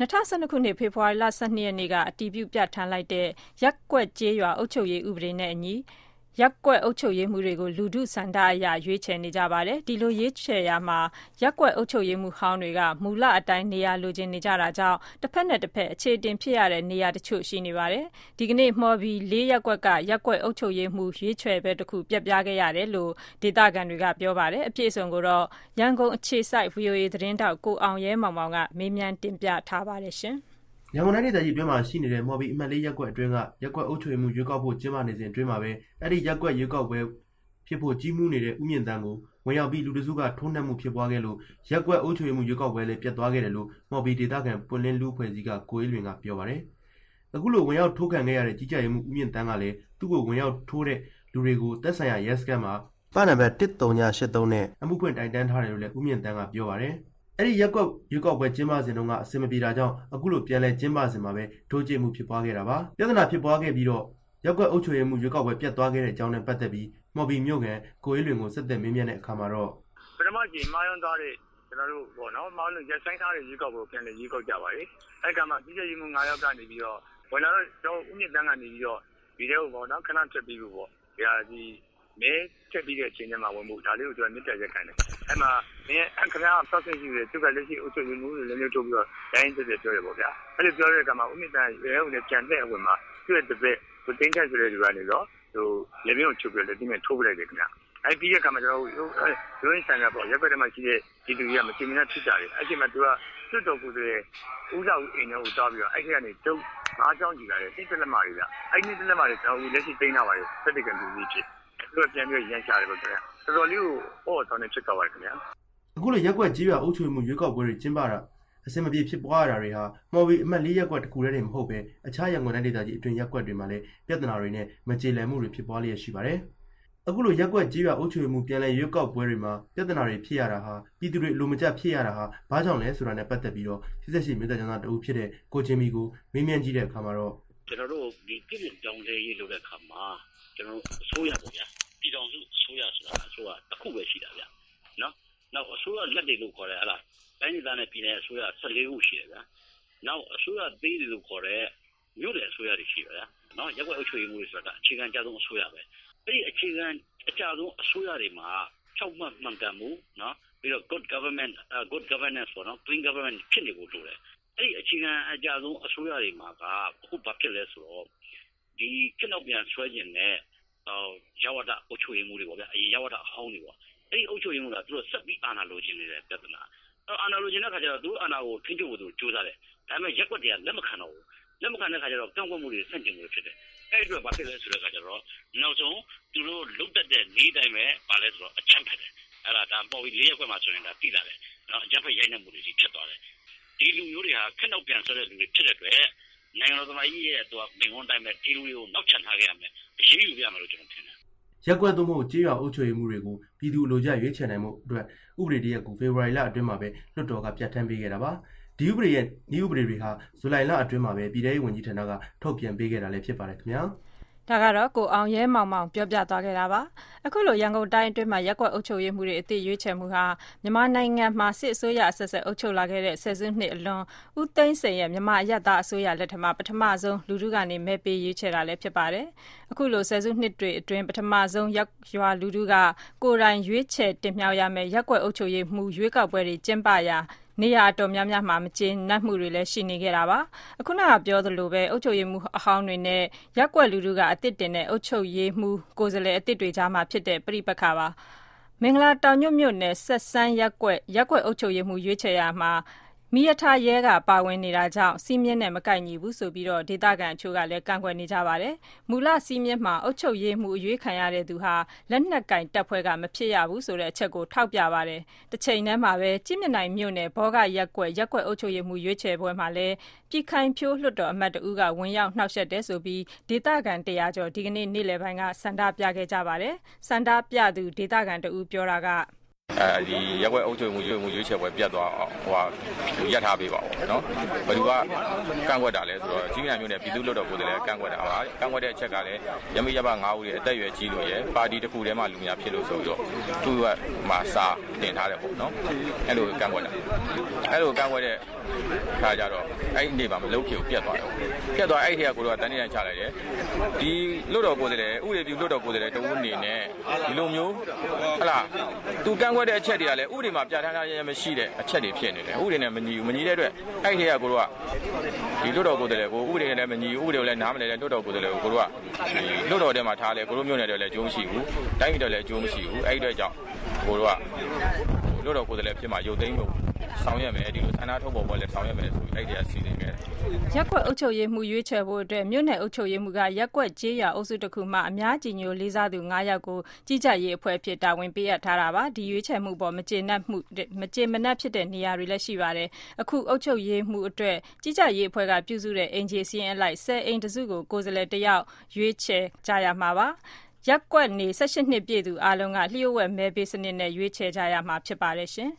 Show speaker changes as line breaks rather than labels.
2012 ခုနှစ်ဖေဖော်ဝါရီလ 12 ရက်နေ့ကအတည်ပြုပြဋ္ဌာန်းလိုက်တဲ့ရပ်ကွက်ကျေးရွာအုပ်ချုပ်ရေးဥပဒေနဲ့အညီရပ်ကွက်အုပ်ချုပ်ရေးမှူးတွေကိုလူထုဆန္ဒအရရွေးချယ်နေကြပါတယ်။ဒီလိုရွေးချယ်ရာမှာရပ်ကွက်အုပ်ချုပ်ရေးမှူးဟောင်းတွေကမူလအတိုင်းနေရာလိုချင်နေကြတာကြောင့်တစ်ဖက်နဲ့တစ်ဖက်အခြေတင်ဖြစ်ရတဲ့နေရာတချို့ရှိနေပါတယ်။ဒီကနေ့မှော်ဘီ၄ရပ်ကွက်ကရပ်ကွက်အုပ်ချုပ်ရေးမှူးရွေးချယ်ပွဲတစ်ခုပြတ်ပြားခဲ့ရတယ်လို့ဒေသခံတွေကပြောပါတယ်။အပြည့်အစုံကိုတော့ရန်ကုန်အခြေစိုက် VOA သတင်းတောက်ကိုအောင်ရဲမောင်မောင်ကမေးမြန်းတင်ပြထားပါတယ်ရှင်။
ရန်ကုန်တိုင်းဒေသကြီးအတွင်းမှာရှိနေတဲ့မော်ဘီအမှတ်၄ရပ်ကွက်အတွင်းကရပ်ကွက်အုပ်ချုပ်ရေးမှူးရွေးကောက်ဖို့ကျင်းပနေစဉ်အတွင်းမှာပဲအဲ့ဒီရပ်ကွက်ရွေးကောက်ပွဲဖြစ်ဖို့ကြီးမှုနေတဲ့ဥမြင့်တန်းကိုဝင်ရောက်ပြီးလူတစုကထိုးနှက်မှုဖြစ်ပွားခဲ့လို့ရပ်ကွက်အုပ်ချုပ်ရေးမှူးရွေးကောက်ပွဲလည်းပြတ်သွားခဲ့တယ်လို့မော်ဘီဒေသခံပွင့်လင်းလူအဖွဲ့အစည်းကကိုအေးလွင်ကပြောပါတယ်။အခုလိုဝင်ရောက်ထိုးခံခဲ့ရတဲ့ကြီးကြပ်ရေးမှူးဥမြင့်တန်းကလည်းသူ့ကိုဝင်ရောက်ထိုးတဲ့လူတွေကိုသက်ဆိုင်ရာရဲစခန်းမှာပါနံပါတ်13983နဲ့အမှုဖွင့်တိုင်တန်းထားတယ်လို့လည်းဥမြင့်တန်းကပြောပါတယ်။အဲ့ဒီရက်ကွက်ရွေးကောက်ပွဲကျင်းပစဉ်တုန်းကအဆင်မပြေတာကြောင့်အခုလိုပြန်လဲကျင်းပစဉ်မှာပဲထိုးကျမှုဖြစ်ပွားခဲ့တာပါ။ပြဿနာဖြစ်ပွားခဲ့ပြီးတော့ရက်ကွက်အုပ်ချုပ်ရေးမှူးရွေးကောက်ပွဲပြတ်သွားခဲ့တဲ့အကြောင်းနဲ့ပတ်သက်ပြီးမော်ဘီမြို့ကန်ကိုအေးလွင်ကိုဆက်သွယ်မေးမြန်းတဲ့အခါမှာတော့
ပထမကြီးမာယွန်သားတဲ့ကျွန်တော်တို့ပေါ့နော်မောင်လို့ရက်ဆိုင်ထားတဲ့ရွေးကောက်ပွဲပြန်လဲရွေးကောက်ကြပါလေ။အဲ့ကမှကြီးကြပ်ရေးမှူး9ယောက်ကနေပြီးတော့ဝင်လာတော့ကျွန်တော်ဥမြင့်တန်းကနေပြီးတော့ဒီတဲ့ပေါ့နော်ခဏချက်ပြီးလို့ပေါ့ဒီမဲချက်ပြီးတဲ့အချိန်ထဲမှာဝင်မှုဒါလေးကိုကျွန်တော်မြစ်တက်ရက်ခံတယ်အဲ့မှာမင်းအခရာဆောက်ဆင်းရှိတယ်သူကလက်ရှိအုပ်ချုပ်ရေးမှုတွေလည်းမျိုးထုတ်ပြီးတော့တိုင်းတက်ပြောရပေါ့ဗျာအဲ့လိုပြောတဲ့အခါမှာဥမြင့်တန်းရဲဦးနဲ့ကြံတဲ့အဝင်မှာသူ့ရဲ့တပည့်ကိုတင်းချက်ဆိုတဲ့လူကနေတော့ဟိုလေမျိုးချုပ်ပြီးတော့ဒီမဲ့ထိုးပလိုက်တယ်ခင်ဗျာအဲ့ပြီးတဲ့အခါမှာကျွန်တော်ရိုးရင်းဆန်ကပေါ့ရက်ွက်ထဲမှာရှိတဲ့ဒီလူကြီးကမချင်မနဲ့ဖြစ်ကြတယ်အဲ့ဒီမှာသူကစွတ်တော်ကိုဆိုတဲ့ဥစားဦးအိမ်ထဲကိုတောက်ပြီးတော့အဲ့ဒီကနေကျုပ်၅ချောင်းကြည့်လာတယ်တိတက်လက်မာတွေကအဲ့ဒီတက်လက်မာတွေကျွန်တော်လက်ရှိတင်းထားပါတယ်စက်တက်ကလူကြီးဖြစ်သူကပြန်ပြီးရန်ရှာတယ်ပေါ့ခင်ဗျာတော်တော်လေးကိုဆောင်းနေဖြစ်သွားပါတယ်ခင်ဗျာ
အခုလိုရက်ကွက်ကြီးရွာအုပ်ချုပ်မှုရွေးကောက်ပွဲတွေကျင်းပတာအစင်မပြေဖြစ်ပွားရတာတွေဟာမော်ဘီအမှတ်၄ရက်ကွက်တစ်ခုတည်းမဟုတ်ပဲအခြားရန်ကုန်တိုင်းဒေသကြီးအတွင်းရက်ကွက်တွေမှာလည်းပြဿနာတွေနဲ့မကြေလည်မှုတွေဖြစ်ပွားလျက်ရှိပါတယ်အခုလိုရက်ကွက်ကြီးရွာအုပ်ချုပ်မှုပြန်လည်ရွေးကောက်ပွဲတွေမှာပြဿနာတွေဖြစ်ရတာဟာပြည်သူတွေလိုမကျဖြစ်ရတာဟာဘာကြောင့်လဲဆိုတာနဲ့ပတ်သက်ပြီးတော့88မြို့သားကျောင်းသားတဦးဖြစ်တဲ့ကိုချင်းမီကိုမေးမြန်းကြည့်တဲ့အခါမှာတော့
ကျွန်တော်တို့ဒီပြည်ပြောင်းလဲရေးလုပ်တဲ့အခါမှာကျွန်တော်အစိုးရပေါ့ဗျာပြည်တော်စုအစိုးရဆိုတာအစိုးရတစ်ခုပဲရှိတာဗျာနော်နောက်အစိုးရလက်တွေလို့ခေါ်တယ်ဟလားတိုင်းဒေသနဲ့ပြည်နယ်အစိုးရ14ခုရှိတယ်ဗျာနောက်အစိုးရသေးတယ်လို့ခေါ်တဲ့မြို့နယ်အစိုးရတွေရှိတယ်ဗျာနော်ရပ်ကွက်အုပ်ချုပ်ရေးမှုတွေဆိုတာအခြေခံအကြဆုံးအစိုးရပဲအဲ့ဒီအခြေခံအကြဆုံးအစိုးရတွေမှာ၆မှတ်မှန်ကန်မှုနော်ပြီးတော့ good governance ပေါ့နော် clean government ဖြစ်နေဖို့လိုတယ်အဲ့ဒီအခြေခံအကြဆုံးအစိုးရတွေမှာကအခုဘာဖြစ်လဲဆိုတော့ဒီခေတ်နောက်ပြန်ဆွဲကျင်တဲ့ရဝတအုပ်ချုပ်ရေးမှုတွေပေါ့ဗျာအရင်ရဝတအဟောင်းတွေပေါ့အဲ့ဒီအုပ်ချုပ်ရေးမှုကသူတို့ဆက်ပြီးအာဏာလိုချင်နေတဲ့ပြဿနာအာဏာလိုချင်တဲ့ခါကျတော့သူအာဏာကိုထိန်းချုပ်ဖို့သူကြိုးစားတယ်ဒါပေမဲ့ရက်ွက်တွေကလက်မခံတော့ဘူးလက်မခံတဲ့ခါကျတော့ကန့်ကွက်မှုတွေဆန့်ကျင်မှုတွေဖြစ်တယ်အဲ့ဒီအတွက်ဘာဖြစ်လဲဆိုတဲ့ခါကျတော့နောက်ဆုံးသူတို့လုတ်တက်တဲ့နေ့တိုင်းပဲဘာလဲဆိုတော့အချမ်းဖက်တယ်အဲ့ဒါပေါ်ပြီး၄ရက်ွက်မှာဆိုရင်ဒါပြည်လာတယ်နော်အချမ်းဖက်ရိုက်နှက်မှုတွေဖြစ်သွားတယ်ဒီလူမျိုးတွေဟာခက်နောက်ပြန်ဆွဲတဲ့လူတွေဖြစ်တဲ့အတွက်နိုင်ငံတော်သမားကြီးရဲ့သူကပင်ဝန်တိုင်းပဲဒီလူတွေကိုနောက်ချန်ထားခဲ့ရမယ်အရေးယူပြရမယ်လို့ကျွန်တော်ထင်တယ်
ရက်ကွက်သို့မဟုတ်ကြေးရွာအုပ်ချုပ်ရေးမှုတွေကိုပြည်သူလိုကြရွေးချယ်နိုင်မှုအတွက်ဥပဒေတရက်ကိုဖေဖော်ဝါရီလအတွင်းမှာပဲလွှတ်တော်ကပြဋ္ဌာန်းပေးခဲ့တာပါဒီဥပဒေရဲ့ဤဥပဒေတွေဟာဇူလိုင်လအတွင်းမှာပဲပြည်ထောင်စုဝန်ကြီးဌာနကထုတ်ပြန်ပေးခဲ့တာလည်းဖြစ်ပါတယ်ခင်ဗျာ
ဒါကတော့ကိုအောင်ရဲမောင်မောင်ပြောပြသွားခဲ့တာပါအခုလိုရန်ကုန်တိုင်းအတွင်းမှာရက်ကွက်အုပ်ချုပ်ရေးမှုတွေအသစ်ရွေးချယ်မှုဟာမြန်မာနိုင်ငံမှာစစ်အစိုးရအဆက်ဆက်အုပ်ချုပ်လာခဲ့တဲ့ဆယ်စုနှစ်အလွန်ဦးသိန်းစိန်ရဲ့မြန်မာအရပ်သားအစိုးရလက်ထက်မှာပထမဆုံးလူထုကနေမဲပေးရွေးချယ်တာလည်းဖြစ်ပါတယ်အခုလိုဆယ်စုနှစ်တွေအတွင်းပထမဆုံးရွာလူထုကကိုယ်တိုင်ရွေးချယ်တင်မြှောက်ရမယ်ရက်ကွက်အုပ်ချုပ်ရေးမှုရွေးကောက်ပွဲတွေကျင်းပရာနေရာအတော်များများမှာမကျေနပ်မှုတွေလည်းရှိနေခဲ့တာပါအခုနကပြောသလိုပဲအုပ်ချုပ်ရေးမှုအဟောင်းတွေနဲ့ရက်ကွက်လူထုကအသစ်တင်တဲ့အုပ်ချုပ်ရေးမှုကိုယ်စားလှယ်အသစ်တွေကြားမှာဖြစ်တဲ့ပြိပခါပါမင်္ဂလာတောင်ညွတ်မြို့နယ်ဆက်ဆန်းရက်ကွက်အုပ်ချုပ်ရေးမှုရွေးချယ်ရာမှာမိရထားရဲကပါဝင်နေတာကြောင့်စီးမြင့်နဲ့မကိုက်ညီဘူးဆိုပြီးတော့ဒေသခံအချို့ကလည်းကန့်ကွက်နေကြပါတယ်မူလစီးမြင့်မှာအုပ်ချုပ်ရေးမှုအရွေးခံရတဲ့သူဟာလက်နက်ကင်တပ်ဖွဲ့ကမဖြစ်ရဘူးဆိုတဲ့အချက်ကိုထောက်ပြပါတယ်တစ်ချိန်တည်းမှာပဲကြည်မြင့်နိုင်မြို့နယ်ဘောဂရက်ကွက်အုပ်ချုပ်ရေးမှုရွေးချယ်ပွဲမှာလည်းပြည်ခိုင်ဖြိုးလွှတ်တော်အမတ်တဦးကဝင်ရောက်နှောက်ယှက်တယ်ဆိုပြီးဒေသခံ100ကျော်ဒီကနေ့နေ့လယ်ပိုင်းကဆန္ဒပြခဲ့ကြပါတယ်ဆန္ဒပြသူဒေသခံတဦးပြောတာက
ဒီရက်ွက်အုပ်ချုပ်မှုရွေးချယ်ပွဲပြတ်သွားအောင်ရပ်ထားပေးပါဦးနော်ဘယ်သူကကန့်ကွက်တာလဲဆိုတော့ကြီးမြမျိုးနဲ့ပြည်သူ့လွှတ်တော်ကိုယ်စားလှယ်ကန့်ကွက်တာပါကန့်ကွက်တဲ့အချက်ကလည်းရမိရပ9ဦးရဲ့အသက်အရွယ်ကြီးလို့ရယ်ပါတီတစ်ခုထဲမှာလူများဖြစ်လို့ဆိုတော့သူကမှာစာတင်ထားတယ်ပေါ့နော်အဲ့လိုကန့်ကွက်တဲ့ခါကြတော့အဲ့ဒီနေ့မှာမလုပ်ဖြစ်ပြတ်သွားတယ်ပြတ်သွားအဲ့ဒီကကိုတော့တန်းနေချလိုက်တယ်ဒီလွှတ်တော်ကိုယ်စားလှယ်ဥပဒေပြုလွှတ်တော်ကိုယ်စားလှယ်တဦးအနေနဲ့ဒီလိုမျိုးဟလာသူကန့်ကွက်တဲ့အချက်တွေကလည်းဥပဒေမှာပြဋ္ဌာန်းထားရမရှိတဲ့အချက်တွေဖြစ်နေတယ်ဥပဒေနဲ့မညီတဲ့အတွက်အဲ့ဒီကကိုတော့ဒီလွှတ်တော်ကိုယ်စားလှယ်ကိုဥပဒေနဲ့လည်းမညီဥပဒေကိုလည်းနားမလည်တဲ့လွှတ်တော်ကိုယ်စားလှယ်ကိုတို့ကဒီလွှတ်တော်ထဲမှာထားလဲကိုတို့မျိုးနဲ့လည်းအကျိုးမရှိဘူးတိုင်းပြည်တွေလည်းအကျိုးမရှိဘူးအဲ့ဒီအတွက်ကြောင့်ကိုတို့ကလွှတ်တော်ကိုယ်စားလှယ်ဖြစ်မှာရုပ်သိမ်းဖို့ဆောင်ရွက်မယ်ဒီလိုဆန္ဒထုတ်ပေါ်လည်းဆောင်ရွက်မယ်ဆိုပြီးအဲ့ဒီအစီအစဉ်ခဲ့
ရက်ကွက်အုပ်ချုပ်ရေးမှုရွေးချယ်ဖို့အတွက်မြို့နယ်အုပ်ချုပ်ရေးမှုကရက်ကွက်ကျေးရွာအုပ်စုတစ်ခုမှအများကြီးညိုလေးစားသူ9ယောက်ကိုကြီးကြပ်ရေးအဖွဲ့ဖြစ်တာဝန်ပေးအပ်ထားတာပါဒီရွေးချယ်မှုပေါ်မကျေနပ်ဖြစ်တဲ့နေရာတွေလည်းရှိပါတယ်အခုအုပ်ချုပ်ရေးမှုအတွက်ကြီးကြပ်ရေးအဖွဲ့ကပြုစုတဲ့အင်ဂျီစီအင်လိုက်10အိမ်တစုကိုကိုယ်စားလှယ်တယောက်ရွေးချယ်ကြရမှာပါရက်ကွက်နေ18နှစ်ပြည့်သူအလုံးကလျှို့ဝှက်မဲပေးစနစ်နဲ့ရွေးချယ်ကြရမှာဖြစ်ပါတယ်ရှင်